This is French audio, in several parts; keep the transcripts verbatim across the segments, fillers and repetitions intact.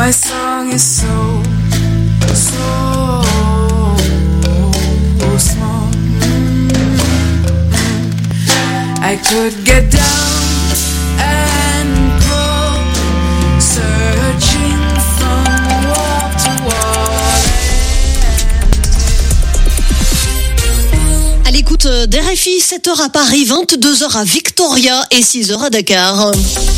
My song is so, so small. I could get down and pull, searching from wall to wall. À l'écoute d'R F I, sept heures à Paris, vingt-deux heures à Victoria et six heures à Dakar.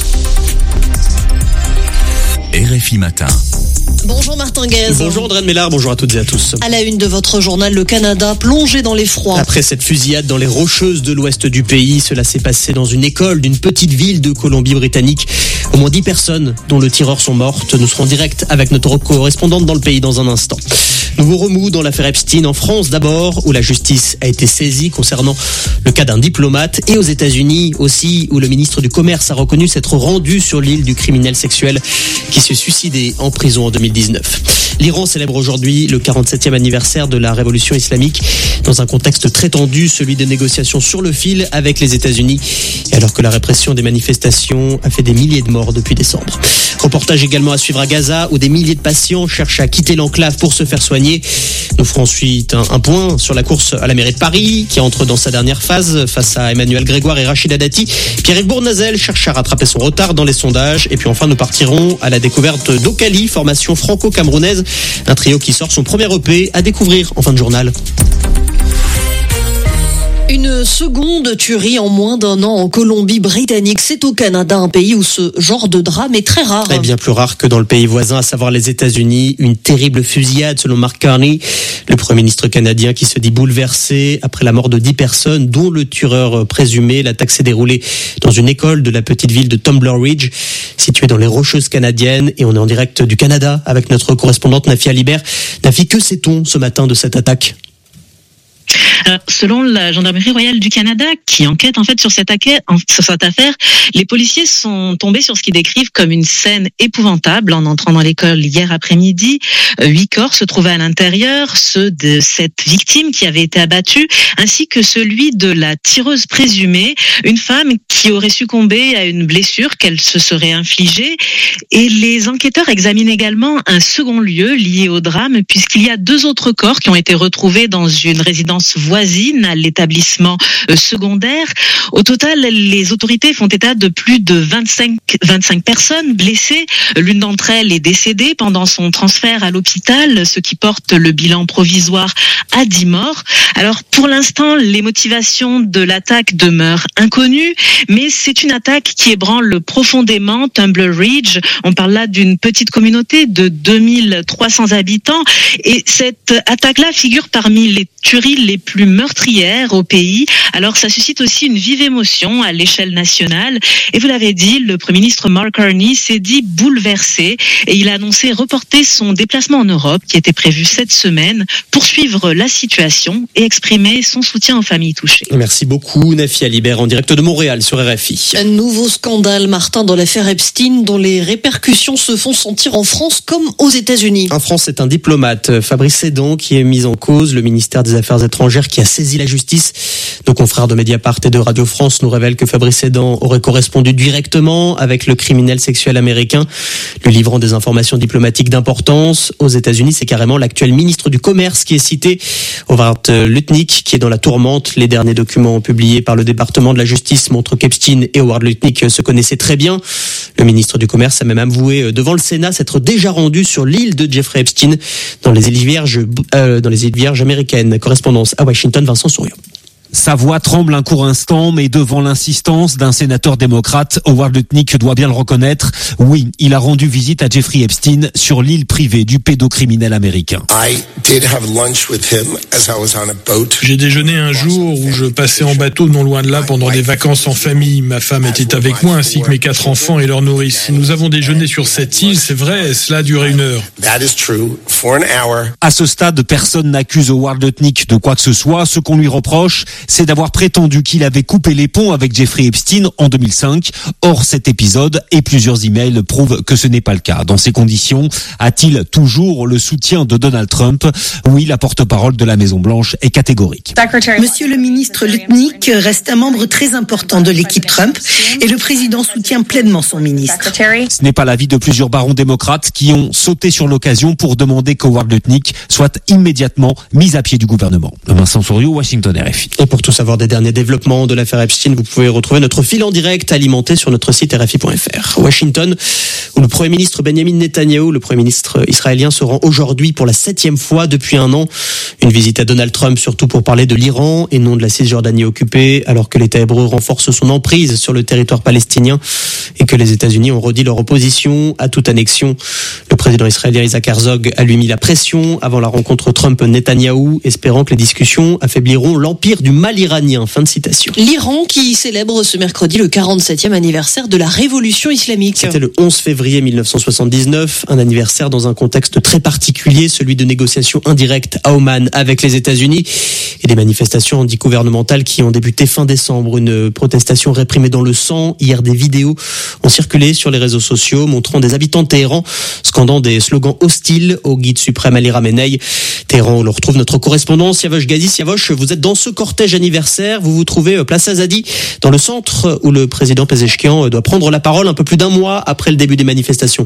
R F I Matin. Bonjour Martin Guez. Bonjour André Mélard, bonjour à toutes et à tous. À la une de votre journal, le Canada plongé dans l'effroi. Après cette fusillade dans les Rocheuses de l'ouest du pays, cela s'est passé dans une école d'une petite ville de Colombie-Britannique. Au moins dix personnes, dont le tireur, sont mortes. Nous serons en direct avec notre correspondante dans le pays dans un instant. Nouveau remous dans l'affaire Epstein en France d'abord, où la justice a été saisie concernant le cas d'un diplomate, et aux États-Unis aussi, où le ministre du Commerce a reconnu s'être rendu sur l'île du criminel sexuel qui s'est suicidé en prison en deux mille dix-neuf. L'Iran célèbre aujourd'hui le quarante-septième anniversaire de la révolution islamique dans un contexte très tendu, celui des négociations sur le fil avec les États-Unis, et alors que la répression des manifestations a fait des milliers de morts depuis décembre. Reportage également à suivre à Gaza, où des milliers de patients cherchent à quitter l'enclave pour se faire soigner. Nous ferons ensuite un, un point sur la course à la mairie de Paris, qui entre dans sa dernière phase face à Emmanuel Grégoire et Rachida Dati. Pierrick Bournazel cherche à rattraper son retard dans les sondages. Et puis enfin, nous partirons à la découverte d'Okali, formation franco-camerounaise, un trio qui sort son premier E P à découvrir en fin de journal. Une seconde tuerie en moins d'un an en Colombie-Britannique. C'est au Canada, un pays où ce genre de drame est très rare. Et bien plus rare que dans le pays voisin, à savoir les États-Unis. Une terrible fusillade selon Mark Carney, le Premier ministre canadien, qui se dit bouleversé après la mort de dix personnes, dont le tueur présumé. L'attaque s'est déroulée dans une école de la petite ville de Tumbler Ridge, située dans les Rocheuses canadiennes. Et on est en direct du Canada avec notre correspondante Nafi Alibert. Nafi, que sait-on ce matin de cette attaque ? Alors, selon la Gendarmerie royale du Canada, qui enquête en fait sur cette, aque- sur cette affaire, les policiers sont tombés sur ce qu'ils décrivent comme une scène épouvantable en entrant dans l'école hier après-midi. Huit corps se trouvaient à l'intérieur, ceux de cette victime qui avait été abattue, ainsi que celui de la tireuse présumée, une femme qui aurait succombé à une blessure qu'elle se serait infligée. Et les enquêteurs examinent également un second lieu lié au drame, puisqu'il y a deux autres corps qui ont été retrouvés dans une résidence voisine à l'établissement secondaire. Au total, les autorités font état de plus de vingt-cinq, vingt-cinq personnes blessées. L'une d'entre elles est décédée pendant son transfert à l'hôpital, ce qui porte le bilan provisoire à dix morts. Alors, pour l'instant, les motivations de l'attaque demeurent inconnues, mais c'est une attaque qui ébranle profondément Tumbler Ridge. On parle là d'une petite communauté de deux mille trois cents habitants, et cette attaque-là figure parmi les tueries les plus meurtrières au pays. Alors ça suscite aussi une vive émotion à l'échelle nationale. Et vous l'avez dit, le Premier ministre Mark Carney s'est dit bouleversé, et il a annoncé reporter son déplacement en Europe qui était prévu cette semaine pour suivre la situation et exprimer son soutien aux familles touchées. Merci beaucoup Nafi Alibert en direct de Montréal sur R F I. Un nouveau scandale, Martin, dans l'affaire Epstein, dont les répercussions se font sentir en France comme aux États-Unis. En France, c'est un diplomate, Fabrice Sédan, qui est mis en cause. Le ministère des Affaires étrangères qui a saisi la justice. Nos confrères de Mediapart et de Radio France nous révèlent que Fabrice Sédan aurait correspondu directement avec le criminel sexuel américain, lui livrant des informations diplomatiques d'importance. Aux États-Unis, c'est carrément l'actuel ministre du Commerce qui est cité, Howard Lutnick, qui est dans la tourmente. Les derniers documents publiés par le département de la justice montrent qu'Epstein et Howard Lutnick se connaissaient très bien. Le ministre du Commerce a même avoué devant le Sénat s'être déjà rendu sur l'île de Jeffrey Epstein, dans les îles Vierges, euh, dans les îles Vierges américaines. Correspondance à Washington, Vincent Souriau. Sa voix tremble un court instant, mais devant l'insistance d'un sénateur démocrate, Howard Lutnick doit bien le reconnaître. Oui, il a rendu visite à Jeffrey Epstein sur l'île privée du pédocriminel américain. J'ai déjeuné un jour où je passais en bateau non loin de là pendant des vacances en famille. Ma femme était avec moi ainsi que mes quatre enfants et leur nourrice. Nous avons déjeuné sur cette île, c'est vrai, cela a duré une heure. À ce stade, personne n'accuse Howard Lutnick de quoi que ce soit. Ce qu'on lui reproche, c'est d'avoir prétendu qu'il avait coupé les ponts avec Jeffrey Epstein en deux mille cinq. Or, cet épisode et plusieurs emails prouvent que ce n'est pas le cas. Dans ces conditions, a-t-il toujours le soutien de Donald Trump? Oui, la porte-parole de la Maison-Blanche est catégorique. Monsieur le ministre Lutnick reste un membre très important de l'équipe Trump et le président soutient pleinement son ministre. Ce n'est pas l'avis de plusieurs barons démocrates qui ont sauté sur l'occasion pour demander qu'Howard Lutnick soit immédiatement mis à pied du gouvernement. Vincent Souriau, Washington, R F I. Et pour tout savoir des derniers développements de l'affaire Epstein, vous pouvez retrouver notre fil en direct alimenté sur notre site R F I point F R. Washington, où le Premier ministre Benjamin Netanyahou, le Premier ministre israélien, se rend aujourd'hui pour la septième fois depuis un an. Une visite à Donald Trump, surtout pour parler de l'Iran et non de la Cisjordanie occupée, alors que l'État hébreu renforce son emprise sur le territoire palestinien et que les États-Unis ont redit leur opposition à toute annexion. Le président israélien Isaac Herzog a lui mis la pression avant la rencontre Trump-Netanyahou, espérant que les discussions affaibliront l'empire du mal iranien. Fin de citation. L'Iran qui célèbre ce mercredi le quarante-septième anniversaire de la révolution islamique. C'était le onze février mille neuf cent soixante-dix-neuf, un anniversaire dans un contexte très particulier, celui de négociations indirectes à Oman avec les États-Unis et des manifestations anti-gouvernementales qui ont débuté fin décembre. Une protestation réprimée dans le sang. Hier, des vidéos ont circulé sur les réseaux sociaux montrant des habitants de Téhéran scandant des slogans hostiles au guide suprême Ali Khamenei. Téhéran, où l'on retrouve notre correspondant Siavosh Gazi. Siavosh, vous êtes dans ce cortège anniversaire. Vous vous trouvez place Azadi, dans le centre où le président Pezeshkian doit prendre la parole un peu plus d'un mois après le début des manifestations.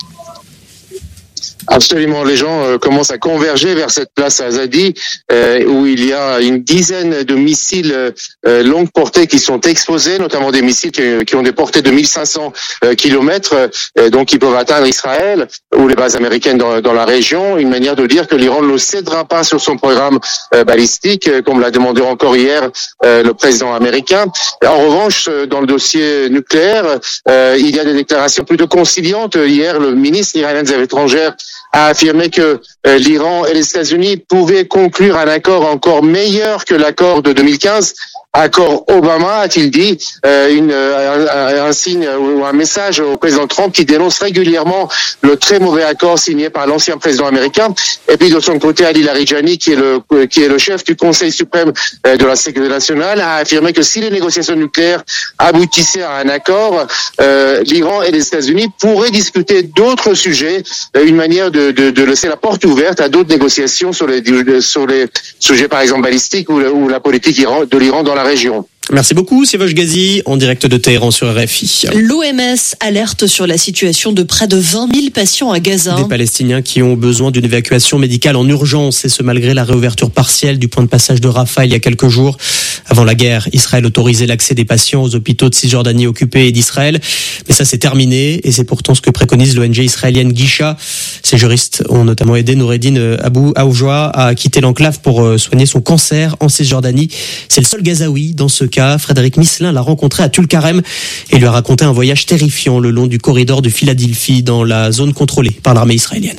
Absolument, les gens euh, commencent à converger vers cette place à Azadi euh, où il y a une dizaine de missiles euh, longue portée qui sont exposés, notamment des missiles qui, qui ont des portées de mille cinq cents euh, kilomètres, euh, donc qui peuvent atteindre Israël ou les bases américaines dans, dans la région. Une manière de dire que l'Iran ne cédera pas sur son programme euh, balistique, euh, comme l'a demandé encore hier euh, le président américain. En revanche, dans le dossier nucléaire, euh, il y a des déclarations plutôt conciliantes. Hier, le ministre iranien des Affaires étrangères a affirmé que euh, l'Iran et les États-Unis pouvaient conclure un accord encore meilleur que l'accord de deux mille quinze. Accord Obama, a-t-il dit, euh, une, un, un, un signe ou un message au président Trump qui dénonce régulièrement le très mauvais accord signé par l'ancien président américain. Et puis de son côté, Ali Larijani, qui est le qui est le chef du Conseil suprême de la sécurité nationale, a affirmé que si les négociations nucléaires aboutissaient à un accord, euh, l'Iran et les États-Unis pourraient discuter d'autres sujets, une manière de, de, de laisser la porte ouverte à d'autres négociations sur les sur les sujets par exemple balistiques ou, ou la politique de l'Iran dans la région. Merci beaucoup, Siavosh Gazi, en direct de Téhéran sur R F I. L'O M S alerte sur la situation de près de vingt mille patients à Gaza. Des Palestiniens qui ont besoin d'une évacuation médicale en urgence, et ce malgré la réouverture partielle du point de passage de Rafah il y a quelques jours. Avant la guerre, Israël autorisait l'accès des patients aux hôpitaux de Cisjordanie occupés et d'Israël. Mais ça s'est terminé, et c'est pourtant ce que préconise l'O N G israélienne Gisha. Ces juristes ont notamment aidé Noureddin Abou Aoujoa à quitter l'enclave pour soigner son cancer en Cisjordanie. C'est le seul Gazaoui dans ce cas. Frédéric Misselin l'a rencontré à Tulkarem et lui a raconté un voyage terrifiant le long du corridor de Philadelphie dans la zone contrôlée par l'armée israélienne.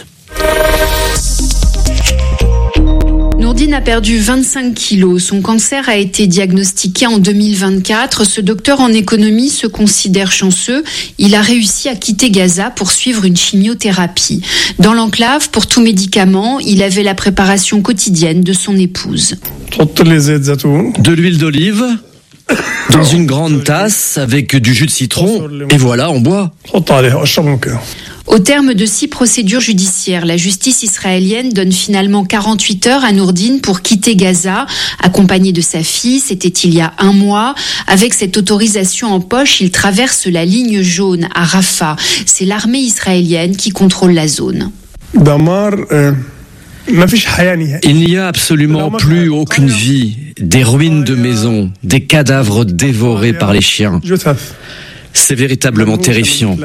Nourdine a perdu vingt-cinq kilos. Son cancer a été diagnostiqué en deux mille vingt-quatre. Ce docteur en économie se considère chanceux. Il a réussi à quitter Gaza pour suivre une chimiothérapie. Dans l'enclave, pour tout médicament, il avait la préparation quotidienne de son épouse. De l'huile d'olive dans une grande tasse avec du jus de citron, et voilà, on boit. Au terme de six procédures judiciaires, la justice israélienne donne finalement quarante-huit heures à Nourdine pour quitter Gaza, accompagné de sa fille. C'était il y a un mois. Avec cette autorisation en poche, il traverse la ligne jaune à Rafah. C'est l'armée israélienne qui contrôle la zone. Il n'y a absolument plus aucune vie, des ruines de maisons, des cadavres dévorés par les chiens. C'est véritablement terrifiant.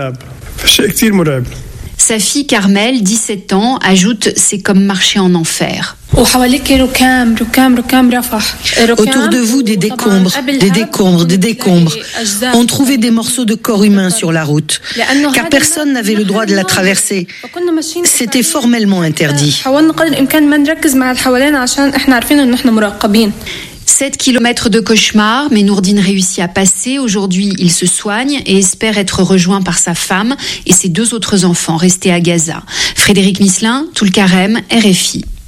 Sa fille Carmel, dix-sept ans, ajoute « c'est comme marcher en enfer ». Autour de vous, des décombres, des décombres, des décombres. On trouvait des morceaux de corps humains sur la route, car personne n'avait le droit de la traverser. C'était formellement interdit. sept kilomètres de cauchemar, mais Nourdine réussit à passer. Aujourd'hui, il se soigne et espère être rejoint par sa femme et ses deux autres enfants restés à Gaza. Frédéric Misselin, Tulkarem, R F I.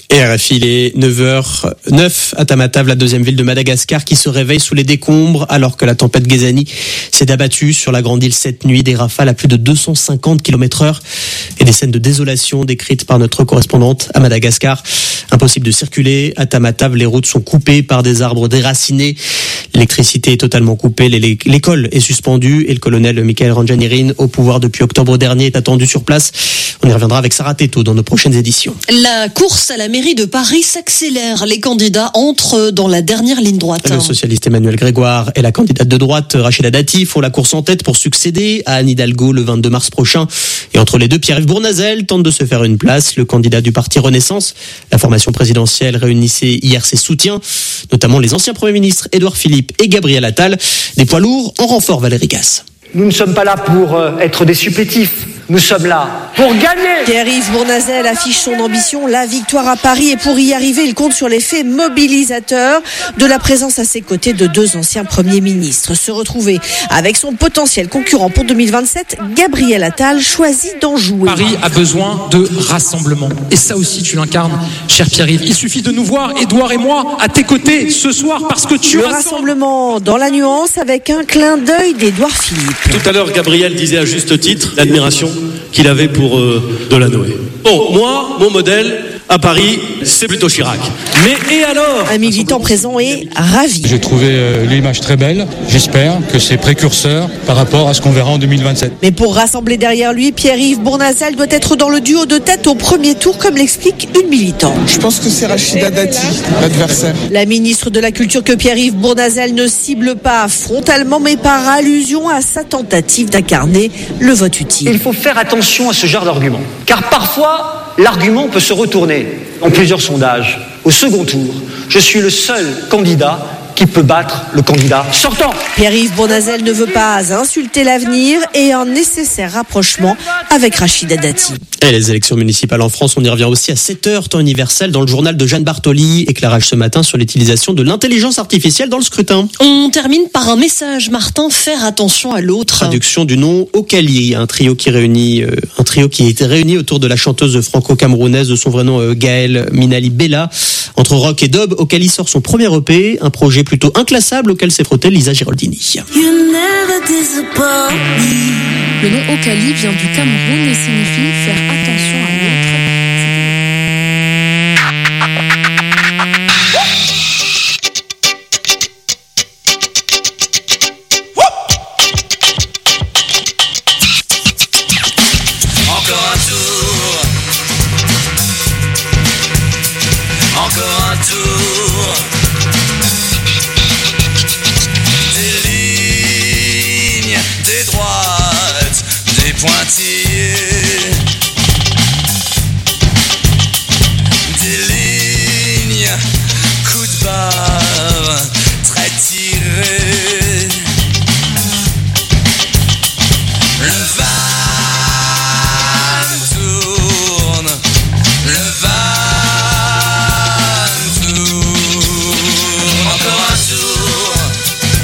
Et R F I, il est neuf heures neuf à Tamatave, la deuxième ville de Madagascar, qui se réveille sous les décombres alors que la tempête Ghezani s'est abattue sur la grande île cette nuit. Des rafales à plus de deux cent cinquante kilomètres heure et des scènes de désolation décrites par notre correspondante à Madagascar. Impossible de circuler à Tamatave, les routes sont coupées par des arbres déracinés. L'électricité est totalement coupée, l'école est suspendue et le colonel Michael Ranjanirin, au pouvoir depuis octobre dernier, est attendu sur place. On y reviendra avec Sarah Teto dans nos prochaines éditions. La course à la mairie de Paris s'accélère. Les candidats entrent dans la dernière ligne droite. Le socialiste Emmanuel Grégoire et la candidate de droite Rachida Dati font la course en tête pour succéder à Anne Hidalgo le vingt-deux mars prochain. Et entre les deux, Pierre-Yves Bournazel tente de se faire une place. Le candidat du parti Renaissance, la formation présidentielle, réunissait hier ses soutiens, notamment les anciens premiers ministres Édouard Philippe et Gabriel Attal. Des poids lourds en renfort, Valérie Gasse. Nous ne sommes pas là pour euh, être des supplétifs. Nous sommes là pour gagner. Pierre-Yves Bournazel affiche son ambition, la victoire à Paris. Et pour y arriver, il compte sur l'effet mobilisateur de la présence à ses côtés de deux anciens premiers ministres. Se retrouver avec son potentiel concurrent pour deux mille vingt-sept, Gabriel Attal choisit d'en jouer. Paris a besoin de rassemblement. Et ça aussi, tu l'incarnes, cher Pierre-Yves. Il suffit de nous voir, Édouard et moi, à tes côtés ce soir parce que tu Le rassembles. rassemblement dans la nuance avec un clin d'œil d'Édouard Philippe. Tout à l'heure, Gabriel disait à juste titre l'admiration qu'il avait pour euh, Delanoë. Bon, moi, mon modèle à Paris, c'est plutôt Chirac. Mais et alors ? Un militant présent est ravi. J'ai trouvé euh, l'image très belle. J'espère que c'est précurseur par rapport à ce qu'on verra en deux mille vingt-sept. Mais pour rassembler derrière lui, Pierre-Yves Bournazel doit être dans le duo de tête au premier tour, comme l'explique une militante. Je pense que c'est Rachida Dati, l'adversaire. La ministre de la Culture que Pierre-Yves Bournazel ne cible pas frontalement, mais par allusion à sa tentative d'incarner le vote utile. Il faut faire attention à ce genre d'argument, car parfois, l'argument peut se retourner. En plusieurs sondages, au second tour, je suis le seul candidat qui peut battre le candidat sortant. Pierre-Yves Bournazel ne veut pas insulter l'avenir et un nécessaire rapprochement avec Rachida Dati. Et les élections municipales en France, on y revient aussi à sept heures, temps universel, dans le journal de Jeanne Bartoli. Éclairage ce matin sur l'utilisation de l'intelligence artificielle dans le scrutin. On termine par un message, Martin, faire attention à l'autre. Traduction du nom Okali, un trio qui réunit, euh, un trio qui a été réuni autour de la chanteuse franco-camerounaise de son vrai nom euh, Gaëlle Minali Bella. Entre rock et dub, Okali sort son premier E P, un projet plutôt inclassable auquel s'est frottée Lisa Giraldini. Le nom Okali vient du Cameroun et signifie faire attention à l'autre. Encore un tour. Encore un tour. Des lignes, des droites, des pointillés. Des lignes, coups de barre, très tirés. Le van tourne, le van tourne. Encore un tour,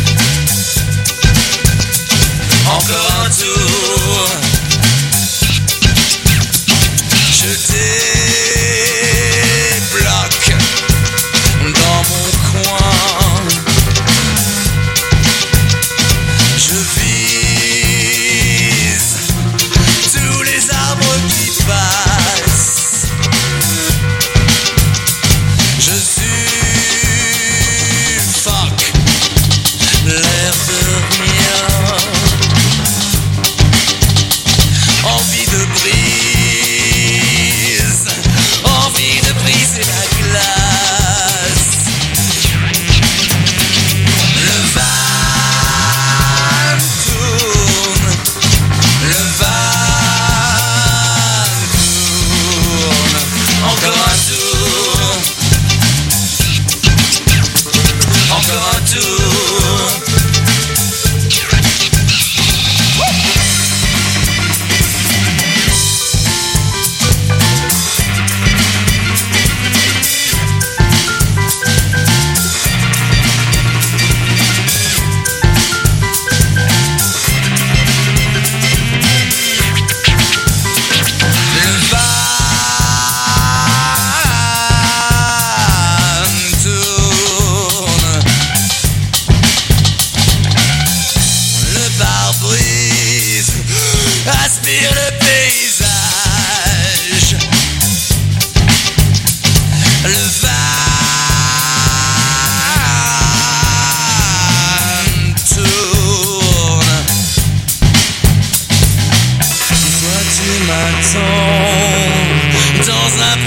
encore un tour.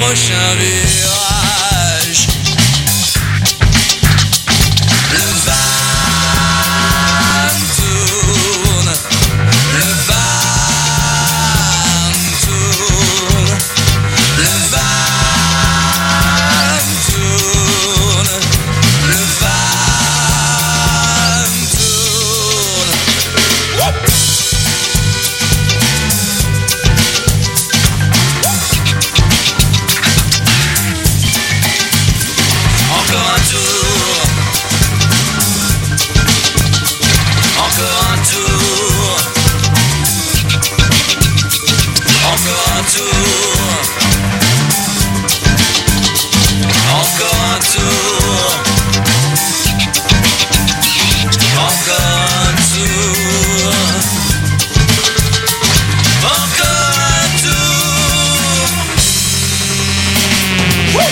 prochain virage. Le van tourne, le van tourne, le van tourne, le van tourne. Encore un tour, encore un tour, encore un tour, encore un tour, encore un tour, encore un tour. Woo!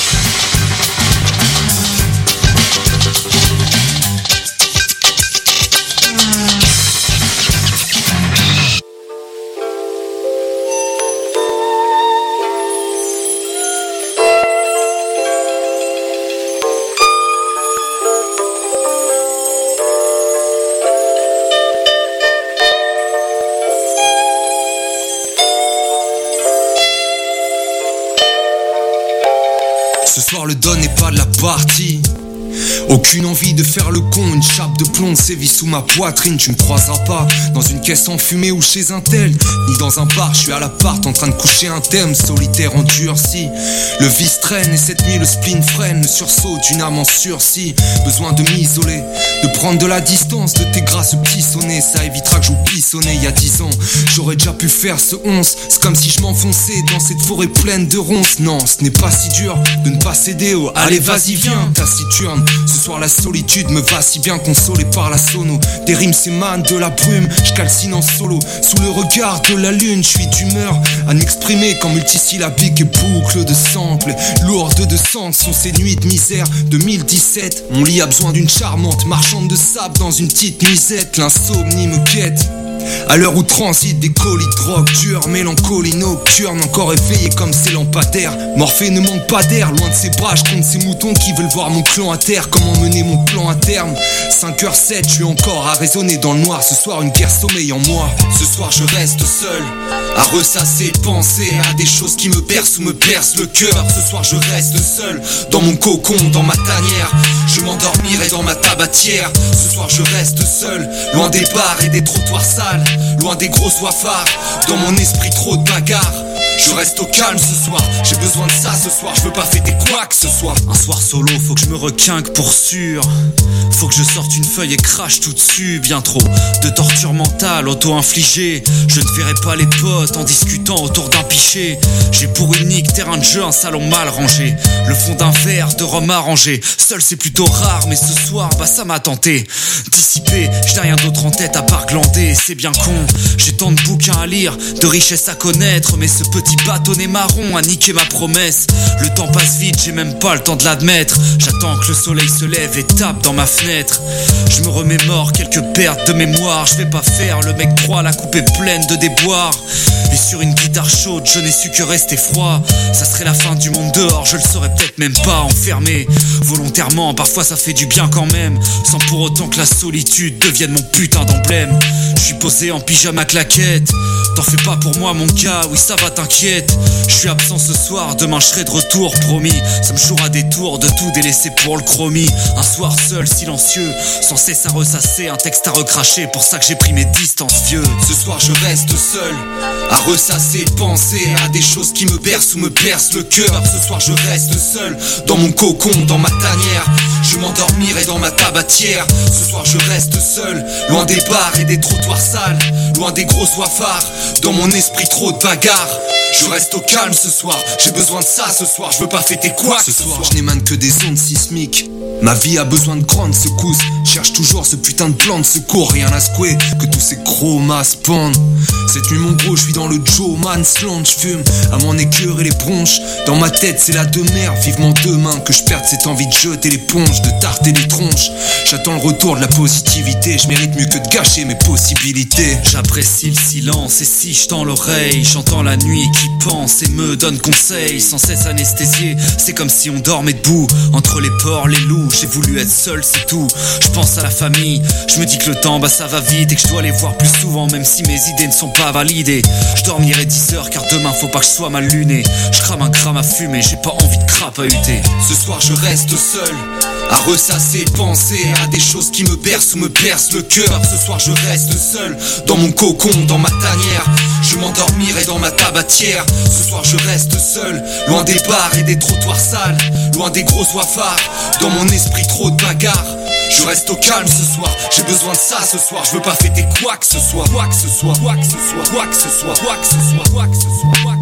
Ce soir le don n'est pas de la partie. Aucune envie de faire le con, une chape de plomb sévit sous ma poitrine. Tu me croiseras pas dans une caisse enfumée ou chez un tel, ni dans un bar, je suis à l'appart en train de coucher un thème. Solitaire endurci, le vice traîne et cette nuit le spleen freine. Le sursaut d'une âme en sursis, besoin de m'isoler, de prendre de la distance de tes grâces petits sonnets. Ça évitera que j'oublie sonner il y a dix ans. J'aurais déjà pu faire ce onze, c'est comme si je m'enfonçais dans cette forêt pleine de ronces. Non, ce n'est pas si dur de ne pas céder au allez vas-y viens taciturne. Ce soir la solitude me va si bien consolé par la sono. Des rimes s'émanent de la brume, je calcine en solo. Sous le regard de la lune, je suis d'humeur à m'exprimer quand multisyllabique et boucle de samples. Lourde de sang sont ces nuits de misère. deux mille dix-sept, mon lit a besoin d'une charmante marchande de sable dans une petite nuisette. L'insomnie me quête à l'heure où transitent des colis de drogue dure, mélancolie nocturne, encore éveillé comme ces lampadaires. Morphée ne manque pas d'air, loin de ses bras, je compte ces moutons qui veulent voir mon clan à terre. Comment mener mon plan à terme? cinq heures sept, je suis encore à raisonner dans le noir. Ce soir une guerre sommeille en moi. Ce soir je reste seul, à ressasser, penser à des choses qui me bercent ou me percent le cœur. Ce soir je reste seul, dans mon cocon, dans ma tanière. Je m'endormirai dans ma tabatière. Ce soir je reste seul, loin des bars et des trottoirs sales, loin des gros soifards, dans mon esprit trop de bagarres. Je reste au calme ce soir, j'ai besoin de ça ce soir, je veux pas fêter quoi que ce soit. Un soir solo, faut que je me requinque pour sûr. Faut que je sorte une feuille et crache tout dessus. Bien trop de torture mentale auto-infligée. Je ne verrai pas les potes en discutant autour d'un pichet. J'ai pour unique terrain de jeu un salon mal rangé, le fond d'un verre de rhum arrangé. Seul c'est plutôt rare, mais ce soir bah ça m'a tenté. Dissipé, je n'ai rien d'autre en tête à part glander. C'est bien con, j'ai tant de bouquins à lire, de richesses à connaître, mais ce petit bâtonnet marron a niqué ma promesse. Le temps passe vite, j'ai même pas le temps de l'admettre. J'attends que le soleil se lève et tape dans ma fenêtre. Je me remémore quelques pertes de mémoire. Je vais pas faire le mec droit, la coupe est pleine de déboires. Et sur une guitare chaude, je n'ai su que rester froid. Ça serait la fin du monde dehors, je le saurais peut-être même pas. Enfermé, volontairement, parfois ça fait du bien quand même, sans pour autant que la solitude devienne mon putain d'emblème. Je suis posé en pyjama claquette. T'en fais pas pour moi mon gars, oui ça va t'inquiète. Je suis absent ce soir, demain je serai de retour, promis. Ça me jouera des tours de tout délaisser pour le chromie. Un soir seul, silencieux, sans cesse à ressasser, un texte à recracher, pour ça que j'ai pris mes distances vieux. Ce soir je reste seul, à ressasser, penser à des choses qui me bercent ou me percent le cœur. Ce soir je reste seul, dans mon cocon, dans ma tanière. Je m'endormirai dans ma tabatière. Ce soir je reste seul, loin des bars et des trottoirs sales, loin des gros soifards, dans mon esprit trop de bagarres. Je reste au calme ce soir, j'ai besoin de ça ce soir, je veux pas fêter quoi. Ce soir je n'émane que des ondes sismiques, Ma vie a besoin de grandes secousses. Cherche toujours ce putain de plan de secours. Rien à secouer que tous ces gros masses pendent. Cette nuit mon gros, je suis dans le Joe Man's Land. J'fume à mon écœur et les bronches. Dans ma tête c'est la demeure. Vivement demain que je perde cette envie de jeter l'éponge, de tarter les tronches. J'attends le retour de la positivité. Je mérite mieux que de gâcher mes possibilités. J'apprécie le silence et si je tends l'oreille, j'entends la nuit qui pense et me donne conseil. Sans cesse anesthésié, c'est comme si on dormait debout. Entre les porcs, les loups, j'ai voulu être seul, c'est tout. Je pense à la famille, je me dis que le temps, bah ça va vite et que je dois les voir plus souvent, même si mes idées ne sont pas validées. Je dormirai dix heures car demain faut pas que je sois mal luné. Je crame un gramme à fumer, j'ai pas envie de crapahuter. Ce soir je reste seul, à ressasser, penser à des choses qui me bercent ou me percent le cœur. Ce soir je reste seul, dans mon cocon, dans ma tanière. Je m'endormirai dans ma tabatière. Ce soir je reste seul, loin des bars et des trottoirs sales, loin des gros soifards. Dans mon esprit trop de bagarre. Je reste au calme ce soir, j'ai besoin de ça ce soir. Je veux pas fêter quoi que ce soit, quoi que ce soit, quoi que ce soit, quoi que ce soit, quoi que ce soit, quoi que ce soit, quoi que ce soit.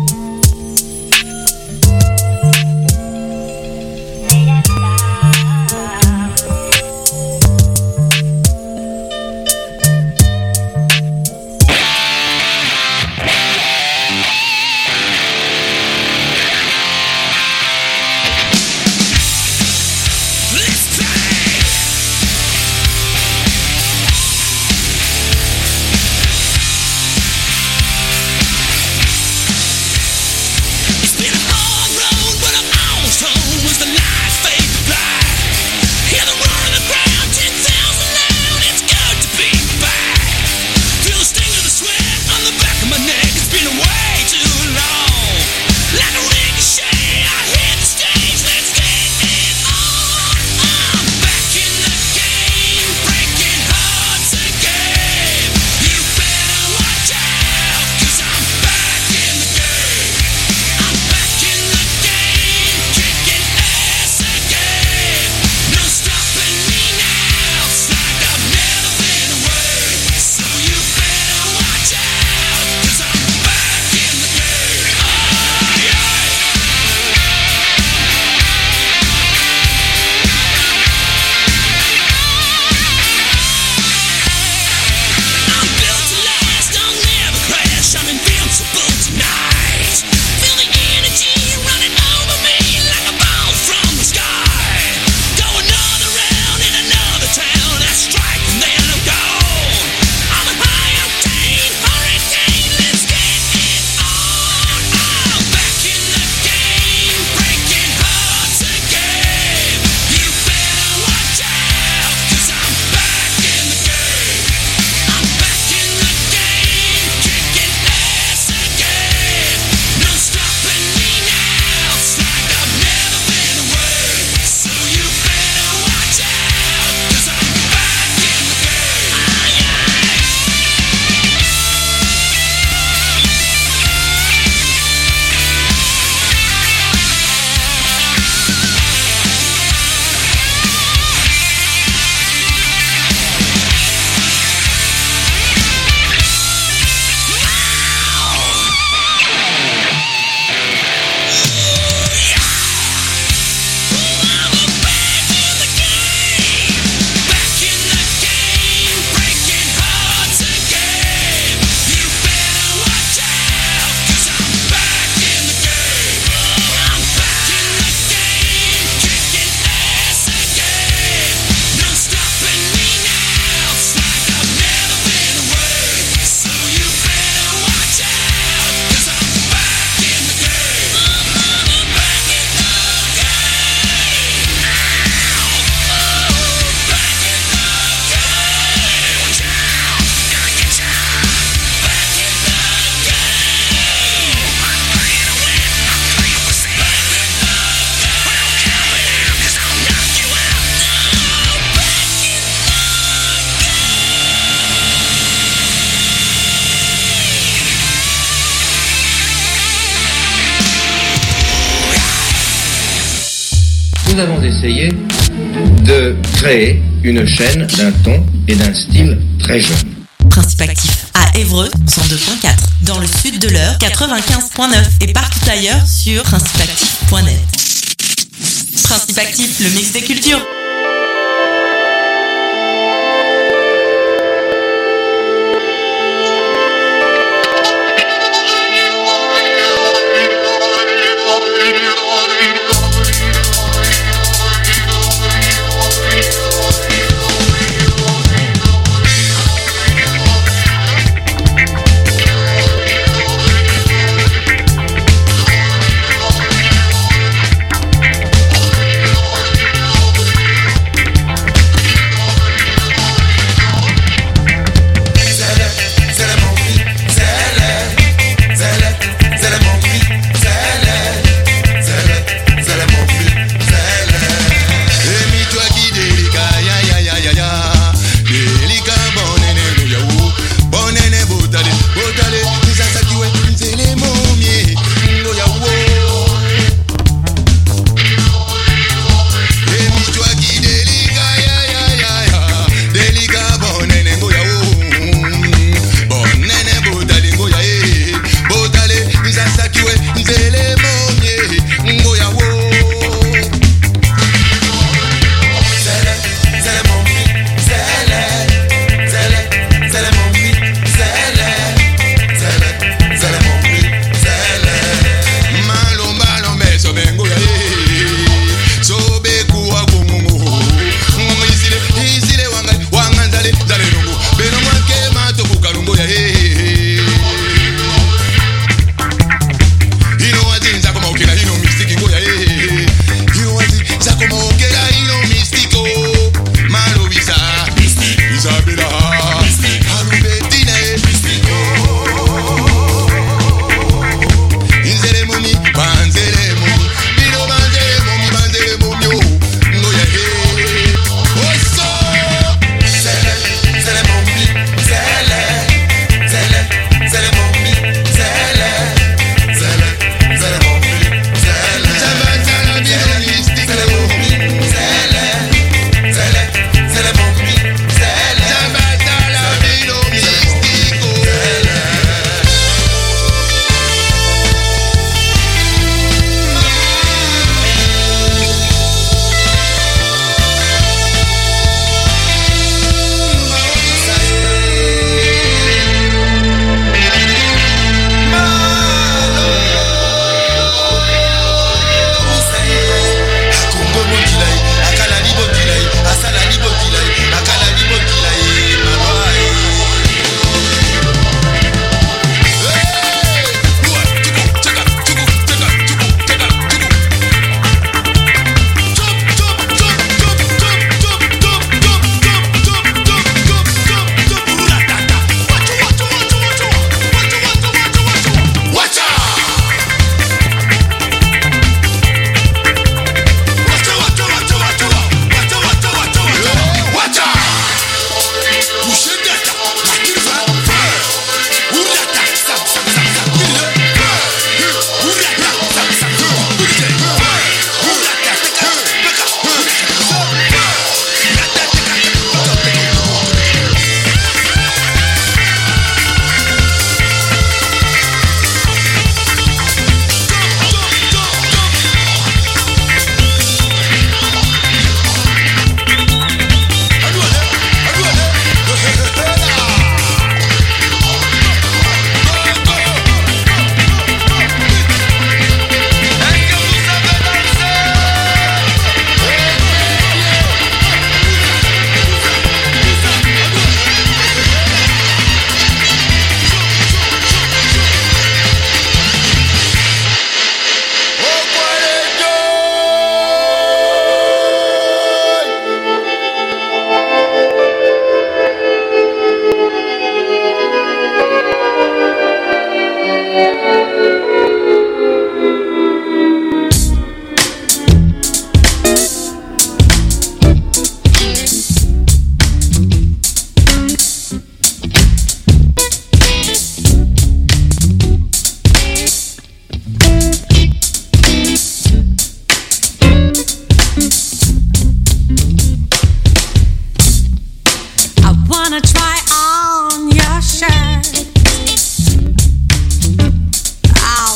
Nous avons essayé de créer une chaîne d'un ton et d'un style très jeune. Principe actif à Évreux, cent deux point quatre, dans le sud de l'Eure, quatre-vingt-quinze point neuf et partout ailleurs sur principe actif point net. Principe actif, le mix des cultures.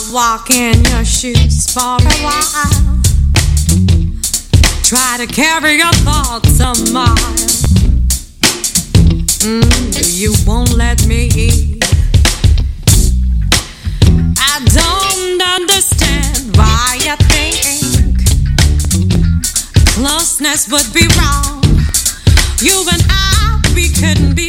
walk in your shoes for a while. Try to carry your thoughts a mile. Mm, you won't let me. I don't understand why you think closeness would be wrong. You and I, we couldn't be